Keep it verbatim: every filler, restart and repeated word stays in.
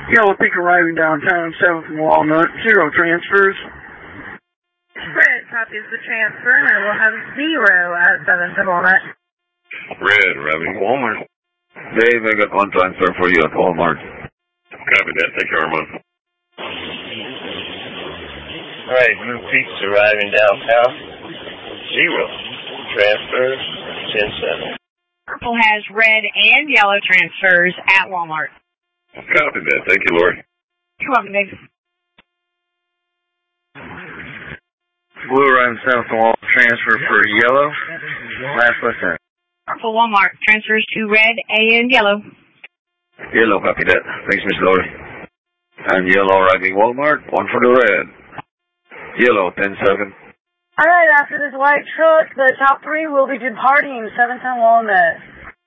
Yellow Peak arriving downtown, seventh and Walnut, zero transfers. Red copies the transfer, and I will have zero at seventh and Walnut. Red, arriving Walmart. Dave, I got one transfer for you at Walmart. Copy that. Thank you, Armand. All right, Blue Peaks arriving downtown. Zero. Transfers, ten seven. Purple has red and yellow transfers at Walmart. Copy that. Thank you, Lori. You're welcome, Dave. Blue arriving south and Walnut, transfer for yellow. Last listen. Purple Walmart transfers to red and yellow. Yellow, copy that. Thanks, Miss Lori. And yellow arriving Walmart, one for the red. Yellow, ten seven. All right, after this white truck, the top three will be departing seventh and Walnut.